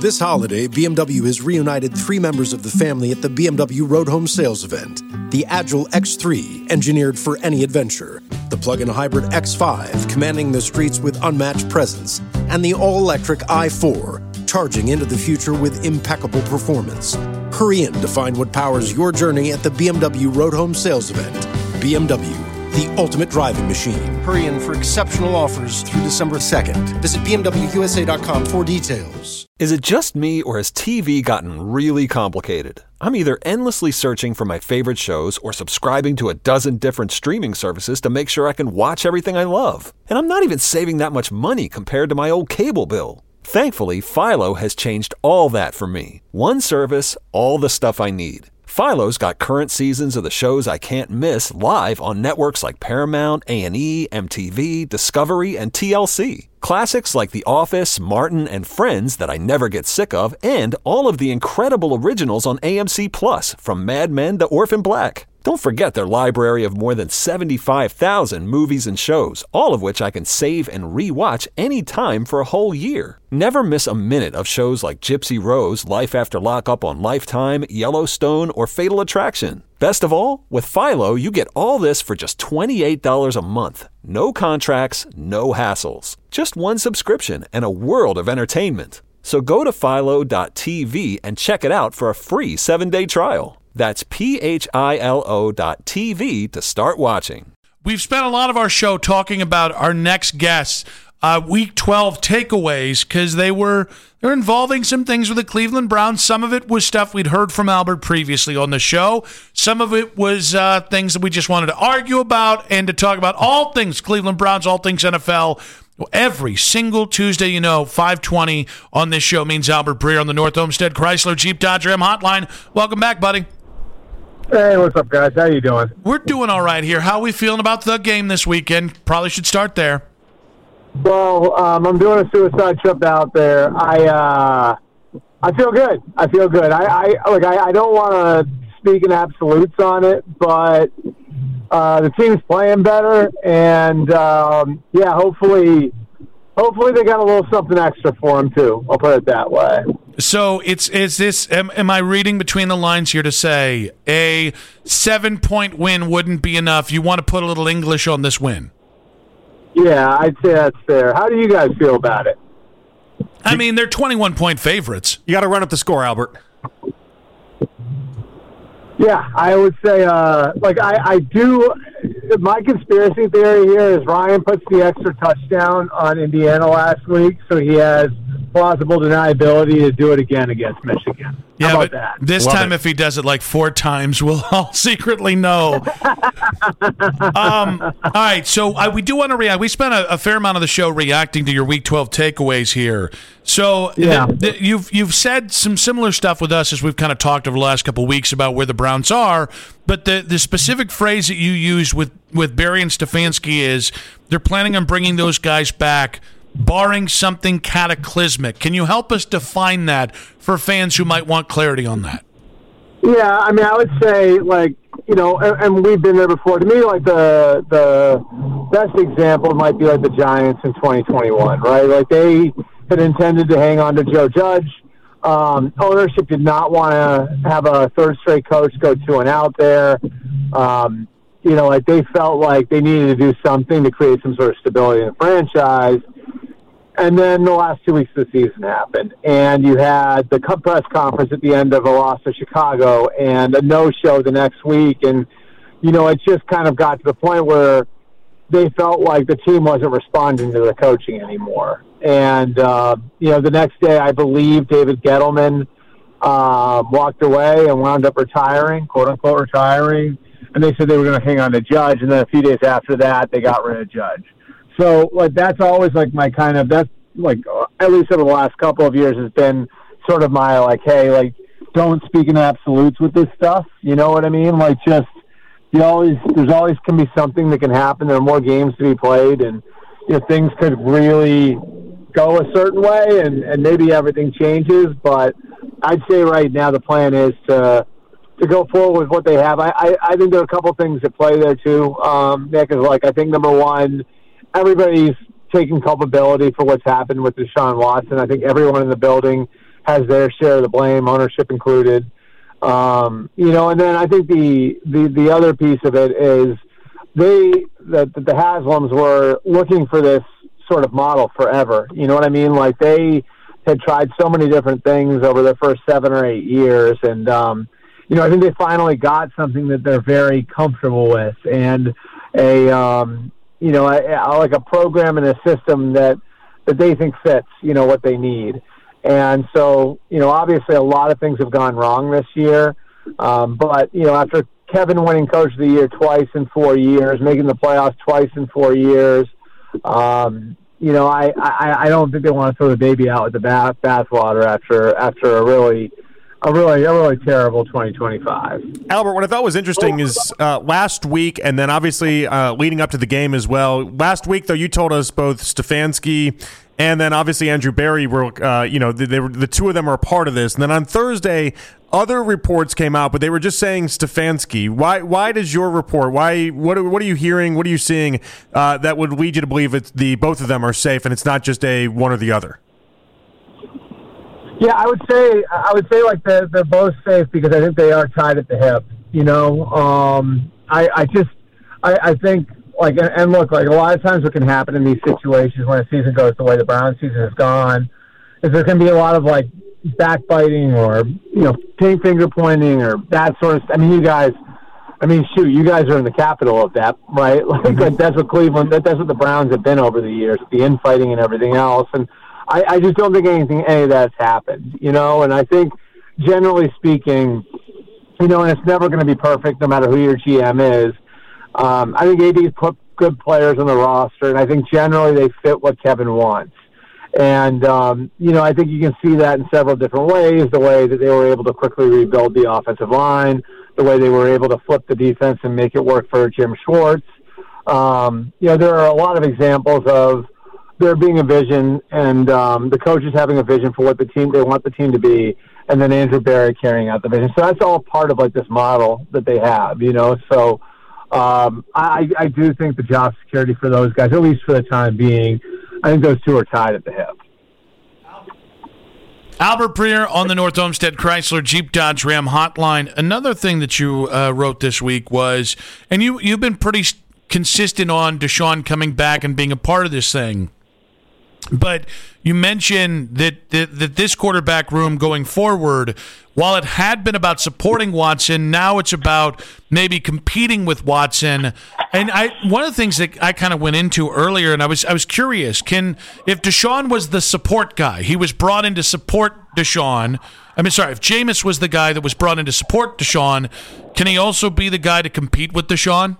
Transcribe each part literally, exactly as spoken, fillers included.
This holiday, B M W has reunited three members of the family at the B M W Road Home Sales event. The Agile X three, engineered for any adventure. The plug-in hybrid X five, commanding the streets with unmatched presence. And the all-electric i four, charging into the future with impeccable performance. Hurry in to find what powers your journey at the B M W Road Home Sales event. B M W, the ultimate driving machine. Hurry in for exceptional offers through December second. Visit B M W U S A dot com for details. Is it just me, or has T V gotten really complicated? I'm either endlessly searching for my favorite shows or subscribing to a dozen different streaming services to make sure I can watch everything I love. And I'm not even saving that much money compared to my old cable bill. Thankfully, Philo has changed all that for me. One service, all the stuff I need. Philo's got current seasons of the shows I can't miss live on networks like Paramount, A and E, M T V, Discovery, and T L C. Classics like The Office, Martin, and Friends that I never get sick of, and all of the incredible originals on A M C Plus, from Mad Men to Orphan Black. Don't forget their library of more than seventy-five thousand movies and shows, all of which I can save and re-watch anytime for a whole year. Never miss a minute of shows like Gypsy Rose, Life After Lockup on Lifetime, Yellowstone, or Fatal Attraction. Best of all, with Philo, you get all this for just twenty-eight dollars a month. No contracts, no hassles. Just one subscription and a world of entertainment. So go to philo dot t v and check it out for a free seven-day trial. That's P H I L O dot T V to start watching. We've spent a lot of our show talking about our next guests, uh, Week twelve takeaways, because they were they're involving some things with the Cleveland Browns. Some of it was stuff we'd heard from Albert previously on the show. Some of it was uh, things that we just wanted to argue about and to talk about all things Cleveland Browns, all things N F L. Every single Tuesday, you know, five twenty on this show means Albert Breer on the North Olmsted Chrysler Jeep Dodge Ram Hotline. Welcome back, buddy. Hey, what's up, guys? How you doing? We're doing all right here. How are we feeling about the game this weekend? Probably should start there. Well, um, I'm doing a suicide trip out there. I uh, I feel good. I feel good. I, I look. I, I don't want to speak in absolutes on it, but uh, the team's playing better, and um, yeah, hopefully, hopefully they got a little something extra for them too. I'll put it that way. So it's is this? Am, am I reading between the lines here to say a seven-point win wouldn't be enough? You want to put a little English on this win? Yeah, I'd say that's fair. How do you guys feel about it? I mean, they're twenty-one point favorites. You got to run up the score, Albert. Yeah, I would say, uh, like, I, I do. My conspiracy theory here is Ryan puts the extra touchdown on Indiana last week, so he has plausible deniability to do it again against Michigan. Yeah, How about but that? this Love time, it. if he does it like four times, we'll all secretly know. um, all right, so uh, we do want to react. We spent a, a fair amount of the show reacting to your Week twelve takeaways here. So Yeah. th- th- you've you've said some similar stuff with us as we've kind of talked over the last couple of weeks about where the Browns are, but the, the specific phrase that you used with, with Barry and Stefanski is they're planning on bringing those guys back barring something cataclysmic. Can you help us define that for fans who might want clarity on that? Yeah, I mean, I would say, like, you know, and, and we've been there before. To me, like, the the best example might be, like, the Giants in twenty twenty-one, right? Like, they had intended to hang on to Joe Judge. Um, ownership did not want to have a third-straight coach go two and out there. Um, you know, like, they felt like they needed to do something to create some sort of stability in the franchise. And then the last two weeks of the season happened, and you had the press conference at the end of a loss to Chicago and a no-show the next week. And, you know, it just kind of got to the point where they felt like the team wasn't responding to the coaching anymore. And, uh, you know, the next day, I believe David Gettleman uh, walked away and wound up retiring, quote-unquote retiring. And they said they were going to hang on to Judge. And then a few days after that, they got rid of Judge. So, like, that's always, like, my kind of, that's, like, at least over the last couple of years has been sort of my, like, hey, like, don't speak in absolutes with this stuff. You know what I mean? Like, just, you always, there's always can be something that can happen. There are more games to be played, and, you know, things could really go a certain way, and, and maybe everything changes. But I'd say right now the plan is to to go forward with what they have. I, I, I think there are a couple things at play there, too, um, Nick, is, like, I think, number one, everybody's taking culpability for what's happened with Deshaun Watson. I think everyone in the building has their share of the blame, ownership included. Um, you know, and then I think the, the, the other piece of it is they, the, the Haslams were looking for this sort of model forever. You know what I mean? Like they had tried so many different things over their first seven or eight years. And, um, you know, I think they finally got something that they're very comfortable with, and a, um, you know, a, a, like a program and a system that, that they think fits, you know, what they need. And so, you know, obviously a lot of things have gone wrong this year. Um, but, you know, after Kevin winning Coach of the Year twice in four years, making the playoffs twice in four years, um, you know, I, I, I don't think they want to throw the baby out with the bath bathwater after after a really a really a really terrible twenty twenty-five. Albert, what I thought was interesting is uh, last week, and then obviously uh, leading up to the game as well. Last week, though, you told us both Stefanski and then obviously Andrew Berry were, uh, you know, they, they were, the two of them are a part of this. And then on Thursday, other reports came out, but they were just saying Stefanski. Why? Why does your report? Why? What? What are you hearing? What are you seeing uh, that would lead you to believe it's the both of them are safe, and it's not just a one or the other? Yeah, I would say I would say like they're they're both safe because I think they are tied at the hip. You know, um, I I just I, I think like and, and look, like a lot of times what can happen in these situations when a season goes the way the Browns season has gone is there can be a lot of like backbiting or, you know, finger pointing or that sort of stuff. I mean, you guys, I mean, shoot, you guys are in the capital of that, right? Like, mm-hmm. like that's what Cleveland, that, that's what the Browns have been over the years, the infighting and everything else. And I, I just don't think anything, any of that's happened, you know? And I think generally speaking, you know, and it's never going to be perfect no matter who your G M is. Um, I think A D's put good players on the roster, and I think generally they fit what Kevin wants. And, um, you know, I think you can see that in several different ways, the way that they were able to quickly rebuild the offensive line, the way they were able to flip the defense and make it work for Jim Schwartz. Um, you know, there are a lot of examples of there being a vision and um, the coaches having a vision for what the team, they want the team to be, and then Andrew Berry carrying out the vision. So that's all part of, like, this model that they have, you know. So um, I, I do think the job security for those guys, at least for the time being, I think those two are tied at the hip. Albert Breer on the North Olmsted Chrysler Jeep Dodge Ram hotline. Another thing that you uh, wrote this week was, and you, you've been pretty consistent on Deshaun coming back and being a part of this thing, but you mentioned that, that, that this quarterback room going forward, while it had been about supporting Watson, now it's about maybe competing with Watson. And I, one of the things that I kind of went into earlier, and I was I was curious, can if Deshaun was the support guy, he was brought in to support Deshaun. I mean, sorry, if Jameis was the guy that was brought in to support Deshaun, can he also be the guy to compete with Deshaun?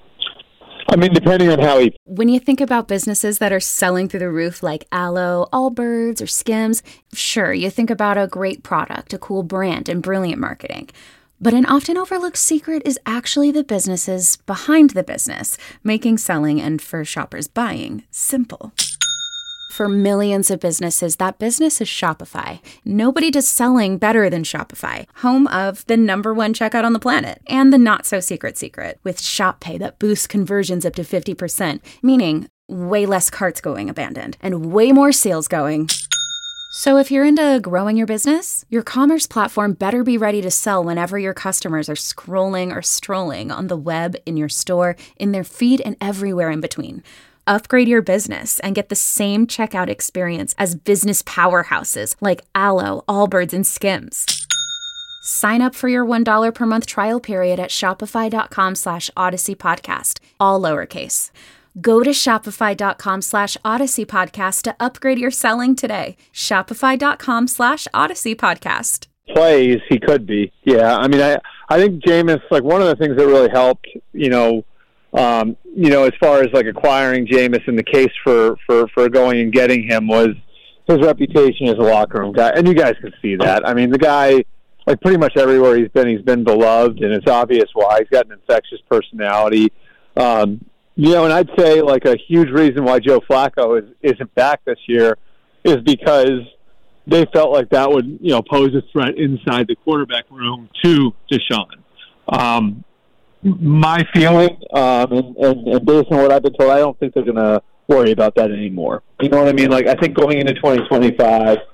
I mean, depending on how he... When you think about businesses that are selling through the roof like Aloe, Allbirds, or Skims, sure, you think about a great product, a cool brand, and brilliant marketing. But an often overlooked secret is actually the businesses behind the business, making selling and, for shoppers, buying simple. For millions of businesses, that business is Shopify. Nobody does selling better than Shopify, home of the number one checkout on the planet, and the not-so-secret secret, with Shop Pay that boosts conversions up to fifty percent, meaning way less carts going abandoned, and way more sales going. So if you're into growing your business, your commerce platform better be ready to sell whenever your customers are scrolling or strolling on the web, in your store, in their feed, and everywhere in between. Upgrade your business and get the same checkout experience as business powerhouses like Aloe, Allbirds, and Skims. Sign up for your one dollar per month trial period at shopify.com slash Odyssey Podcast, all lowercase. Go to shopify.com slash Odyssey Podcast to upgrade your selling today. Shopify.com slash Odyssey Podcast. Plays, he could be. Yeah, I mean, I, I think Jameis, like one of the things that really helped, you know, Um, you know, as far as like acquiring Jameis and the case for, for, for going and getting him was his reputation as a locker room guy. And you guys can see that. I mean, the guy, like pretty much everywhere he's been, he's been beloved, and it's obvious why. He's got an infectious personality. Um, you know, and I'd say like a huge reason why Joe Flacco is, isn't back this year is because they felt like that would, you know, pose a threat inside the quarterback room to Deshaun. Um, My feeling, um, and, and, and based on what I've been told, I don't think they're going to worry about that anymore. You know what I mean? Like, I think going into twenty twenty-five,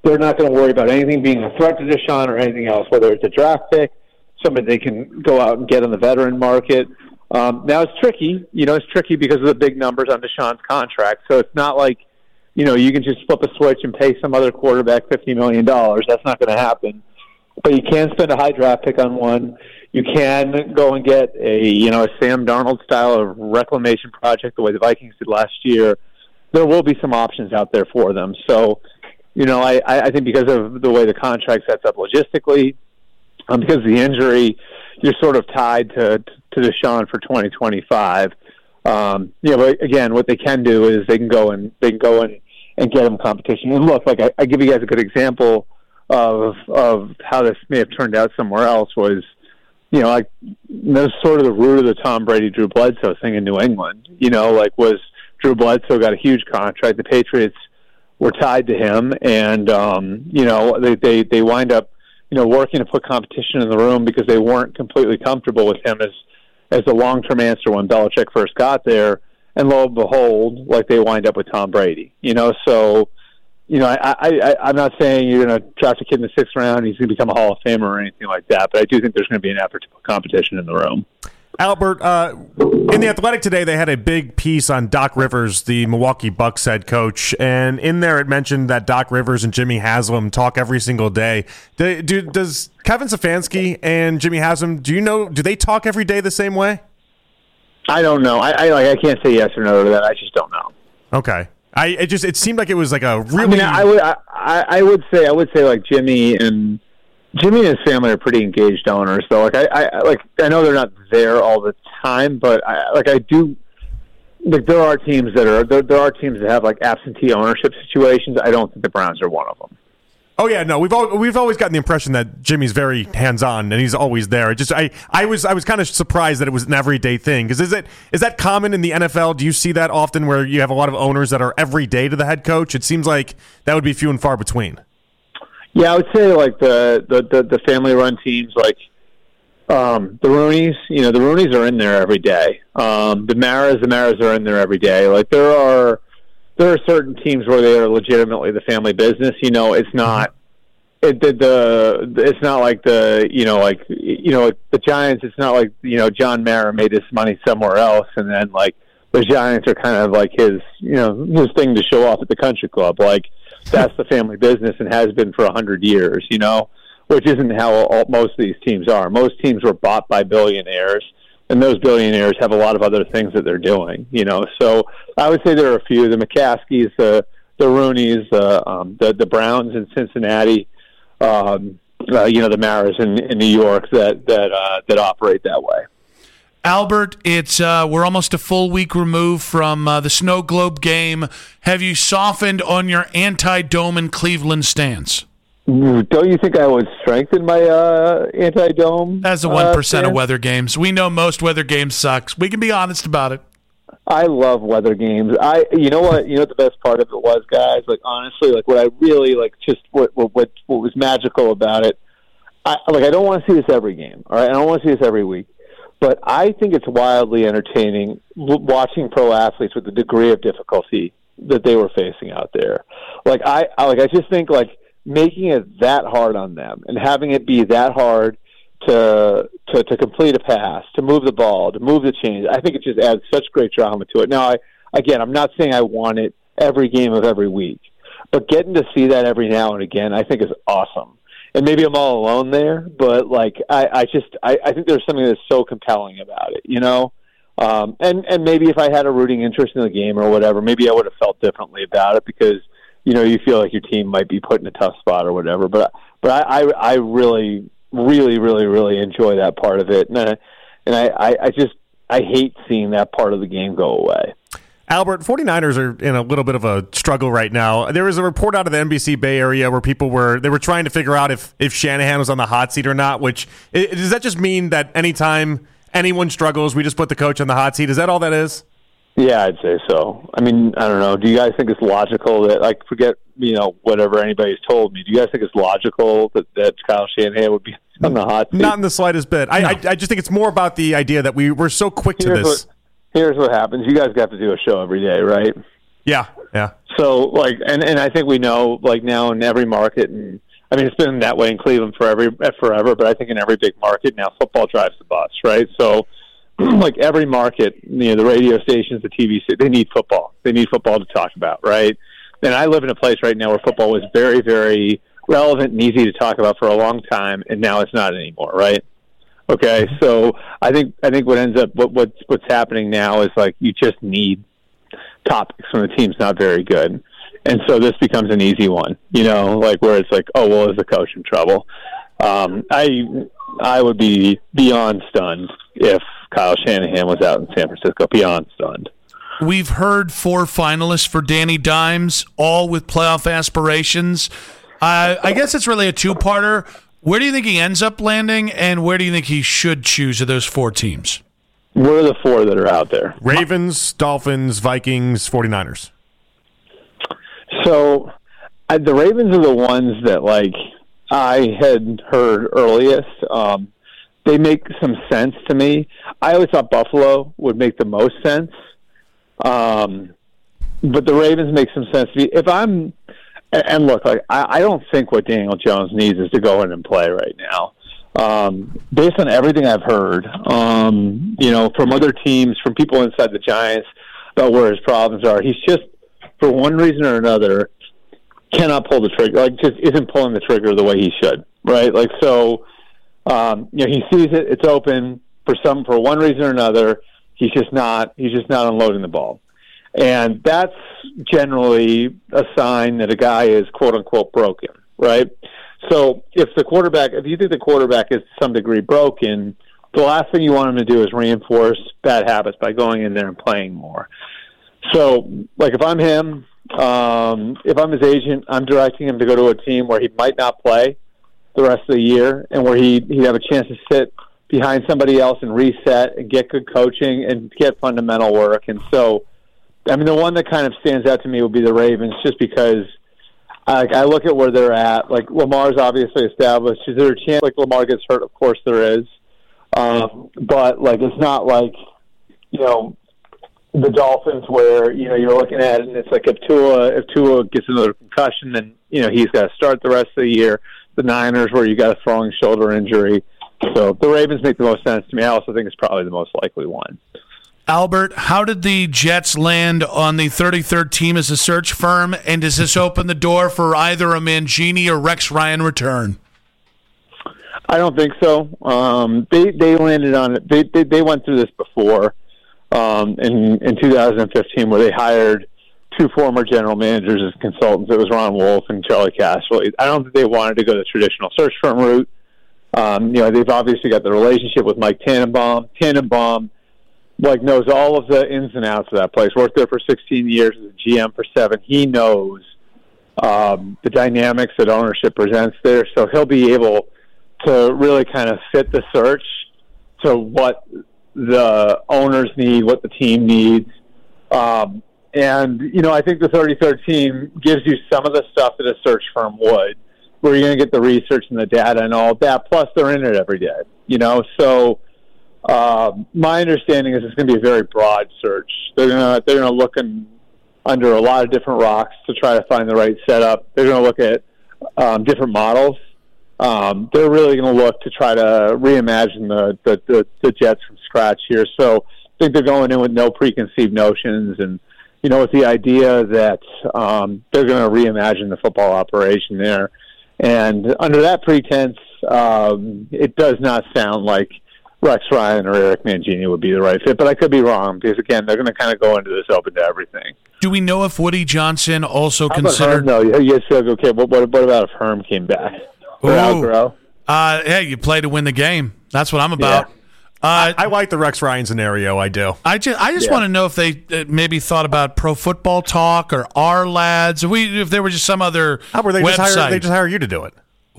they're not going to worry about anything being a threat to Deshaun or anything else, whether it's a draft pick, somebody they can go out and get on the veteran market. Um, now it's tricky, you know, it's tricky because of the big numbers on Deshaun's contract. So it's not like, you know, you can just flip a switch and pay some other quarterback fifty million dollars. That's not going to happen. But you can spend a high draft pick on one. You can go and get a, you know, a Sam Darnold style of reclamation project the way the Vikings did last year. There will be some options out there for them. So, you know, I, I think because of the way the contract sets up logistically, um, because of the injury, you're sort of tied to to Deshaun for twenty twenty-five. Um, you know, but again, what they can do is they can go and they can go and, and get them competition. And look, like I, I give you guys a good example of of how this may have turned out somewhere else was, you know, like that's sort of the root of the Tom Brady Drew Bledsoe thing in New England. You know, like was Drew Bledsoe got a huge contract. The Patriots were tied to him, and um, you know they, they they wind up you know working to put competition in the room because they weren't completely comfortable with him as as a long term answer when Belichick first got there. And lo and behold, like they wind up with Tom Brady. You know, so. You know, I, I, I, I'm not saying you're going to draft a kid in the sixth round, he's going to become a Hall of Famer or anything like that, but I do think there's going to be an effort to put competition in the room. Albert, uh, in The Athletic today, they had a big piece on Doc Rivers, the Milwaukee Bucks head coach, and in there it mentioned that Doc Rivers and Jimmy Haslam talk every single day. Do, do, does Kevin Stefanski and Jimmy Haslam, do you know, do they talk every day the same way? I don't know. I, I, like, I can't say yes or no to that. I just don't know. Okay. I it just it seemed like it was like a really. I mean, I would I, I would say I would say like Jimmy and Jimmy and his family are pretty engaged owners. So like I, I like I know they're not there all the time, but I like I do. Like there are teams that are there, there are teams that have like absentee ownership situations. I don't think the Browns are one of them. Oh yeah, no, we've all, we've always gotten the impression that Jimmy's very hands-on and he's always there. It just I, I was I was kind of surprised that it was an everyday thing because is it is that common in the N F L? Do you see that often where you have a lot of owners that are every day to the head coach? It seems like that would be few and far between. Yeah, I would say like the the, the, the family-run teams like um, the Rooneys. You know, the Rooneys are in there every day. Um, the Maras, the Maras are in there every day. Like there are. There are certain teams where they are legitimately the family business. You know, it's not it the, the it's not like the you know like you know the Giants. It's not like you know John Mara made his money somewhere else, and then like the Giants are kind of like his you know his thing to show off at the country club. Like that's the family business and has been for a hundred years. You know, which isn't how all, most of these teams are. Most teams were bought by billionaires. And those billionaires have a lot of other things that they're doing, you know. So I would say there are a few: the McCaskies, the the Rooneys, uh, um, the the Browns in Cincinnati, um, uh, you know, the Maras in, in New York that that uh, that operate that way. Albert, it's uh, we're almost a full week removed from uh, the Snow Globe game. Have you softened on your anti-dome in Cleveland stance? Don't you think I would strengthen my uh, anti-dome? As a one percent uh, of weather games, we know most weather games sucks. We can be honest about it. I love weather games. I, you know what, you know what the best part of it was, guys. Like honestly, like what I really like, just what what what, what was magical about it. I like. I don't want to see this every game. All right, I don't want to see this every week. But I think it's wildly entertaining watching pro athletes with the degree of difficulty that they were facing out there. Like I, I like I just think like. Making it that hard on them and having it be that hard to, to to complete a pass, to move the ball, to move the chains, I think it just adds such great drama to it. Now, I, again, I'm not saying I want it every game of every week, but getting to see that every now and again, I think is awesome. And maybe I'm all alone there, but like I, I just I, I think there's something that's so compelling about it, you know. Um, and and maybe if I had a rooting interest in the game or whatever, maybe I would have felt differently about it because. You know, you feel like your team might be put in a tough spot or whatever. But but I, I, I really, really, really, really enjoy that part of it. And I, and I, I just I hate seeing that part of the game go away. Albert, 49ers are in a little bit of a struggle right now. There was a report out of the N B C Bay Area where people were they were trying to figure out if, if Shanahan was on the hot seat or not, which it, does that just mean that anytime anyone struggles, we just put the coach on the hot seat? Is that all that is? Yeah, I'd say so. I mean, I don't know. Do you guys think it's logical that, like, forget, you know, whatever anybody's told me, do you guys think it's logical that, that Kyle Shanahan would be on the hot seat? Not in the slightest bit. I, no. I, I just think it's more about the idea that we, we're so quick to here's this. What, here's what happens. You guys got to do a show every day, right? Yeah, yeah. So, like, and, and I think we know, like, now in every market, and I mean, it's been that way in Cleveland for every forever, but I think in every big market now, football drives the bus, right? So, like, every market, you know, the radio stations, the T V, they need football. They need football to talk about, right? And I live in a place right now where football was very, very relevant and easy to talk about for a long time, and now it's not anymore, right? Okay, so I think I think what ends up what what's what's happening now is, like, you just need topics when the team's not very good, and so this becomes an easy one, you know, like where it's like, oh well, is the coach in trouble? Um, I I would be beyond stunned if Kyle Shanahan was out in San Francisco. Beyond stunned. We've heard four finalists for Danny Dimes, all with playoff aspirations. Uh, I guess it's really a two-parter. Where do you think he ends up landing, and where do you think he should choose of those four teams? What are the four that are out there? Ravens, Dolphins, Vikings, 49ers. So uh, the Ravens are the ones that, like, I had heard earliest. Um, they make some sense to me. I always thought Buffalo would make the most sense. Um, but the Ravens make some sense to me. If I'm, and look, like, I, I don't think what Daniel Jones needs is to go in and play right now. Um, based on everything I've heard, um, you know, from other teams, from people inside the Giants about where his problems are, he's just, for one reason or another, cannot pull the trigger, like, just isn't pulling the trigger the way he should, right? Like, so, um, you know, he sees it, it's open for some, for one reason or another, he's just not, he's just not unloading the ball. And that's generally a sign that a guy is quote unquote broken, right? So if the quarterback, if you think the quarterback is to some degree broken, the last thing you want him to do is reinforce bad habits by going in there and playing more. So, like, if I'm him, um, if I'm his agent, I'm directing him to go to a team where he might not play the rest of the year and where he, he'd have a chance to sit behind somebody else and reset and get good coaching and get fundamental work. And so, I mean, the one that kind of stands out to me would be the Ravens, just because I, I look at where they're at. Like, Lamar's obviously established. Is there a chance, like, Lamar gets hurt? Of course there is. Um, but, like, it's not like, you know, the Dolphins where, you know, you're looking at it and it's like if Tua, if Tua gets another concussion, then, you know, he's got to start the rest of the year. The Niners where you got a throwing shoulder injury. So the Ravens make the most sense to me. I also think it's probably the most likely one. Albert, how did the Jets land on the thirty-third team as a search firm, and does this open the door for either a Mangini or Rex Ryan return? I don't think so. Um, they they landed on it. They, they they went through this before um, in in two thousand fifteen, where they hired two former general managers as consultants. It was Ron Wolf and Charlie Casserly. I don't think they wanted to go the traditional search firm route. Um, you know, they've obviously got the relationship with Mike Tannenbaum. Tannenbaum, like, knows all of the ins and outs of that place. Worked there for sixteen years as a G M for seven. He knows um, the dynamics that ownership presents there, so he'll be able to really kind of fit the search to what the owners need, what the team needs. Um, and, you know, I think the thirty-third team gives you some of the stuff that a search firm would, where you're going to get the research and the data and all of that, plus they're in it every day, you know? So uh, my understanding is it's going to be a very broad search. They're going to they're going to look in, under a lot of different rocks to try to find the right setup. They're going to look at um, different models. Um, they're really going to look to try to reimagine the, the, the, the Jets from scratch here. So I think they're going in with no preconceived notions and, you know, with the idea that um, they're going to reimagine the football operation there. And under that pretense, um, it does not sound like Rex Ryan or Eric Mangini would be the right fit. But I could be wrong because, again, they're going to kind of go into this open to everything. Do we know if Woody Johnson also How considered? No, yes. Okay. What, what, what about if Herm came back? Or Algaro? Uh, hey, you play to win the game. That's what I'm about. Yeah. Uh, I like the Rex Ryan scenario. I do. I just, I just Yeah. want to know if they uh, maybe thought about Pro Football Talk or Our Lads. If, we, if there were just some other Albert, they website. just hire they just hire you to do it.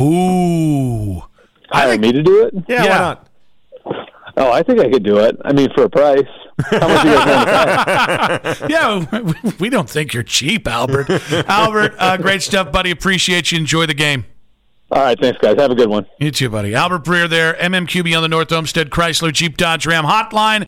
Ooh. Hire me to do it? Yeah, Yeah. why not? Oh, I think I could do it. I mean, for a price. How much you guys want to pay? Yeah, we don't think you're cheap, Albert. Albert, uh, great stuff, buddy. Appreciate you. Enjoy the game. All right, thanks, guys. Have a good one. You too, buddy. Albert Breer there, M M Q B on the North Olmsted Chrysler Jeep Dodge Ram Hotline.